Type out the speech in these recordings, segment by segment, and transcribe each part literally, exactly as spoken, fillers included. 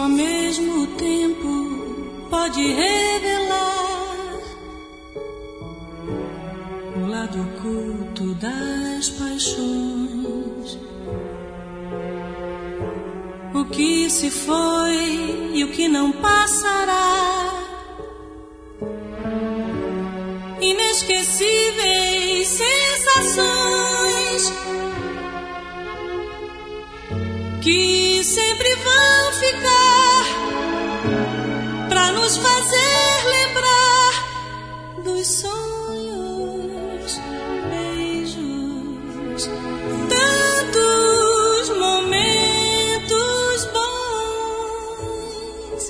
Só mesmo o tempo pode revelar o lado oculto das paixões. O que se foi e o que não passará. Inesquecíveis sensações que sempre vão ficar pra nos fazer lembrar dos sonhos, beijos, tantos momentos bons.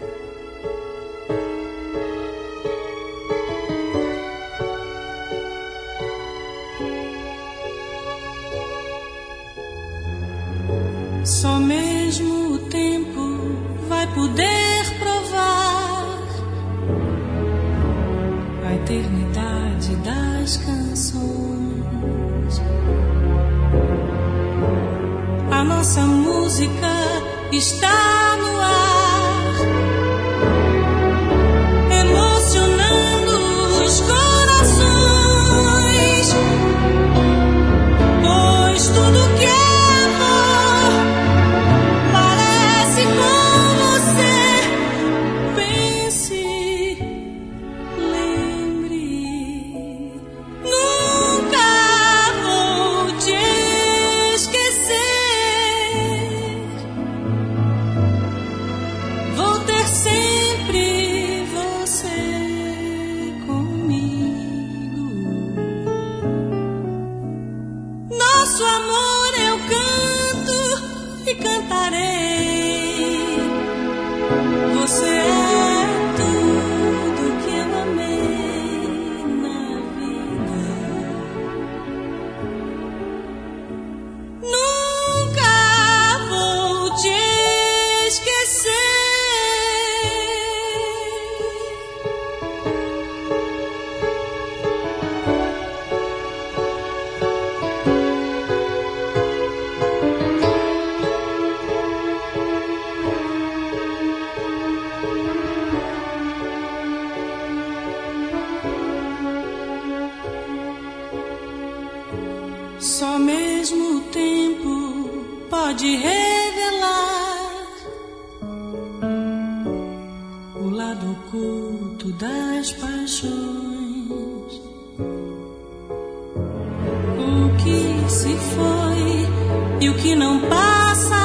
Só mesmo o tempo vai poder provar a eternidade das canções. A nossa música está no ar, emocionando os corações, pois tudo que é nosso amor eu canto e cantarei. Você é tudo que eu amei na vida. Nunca vou te esquecer. Só mesmo o tempo pode revelar o lado oculto das paixões. O que se foi e o que não passa.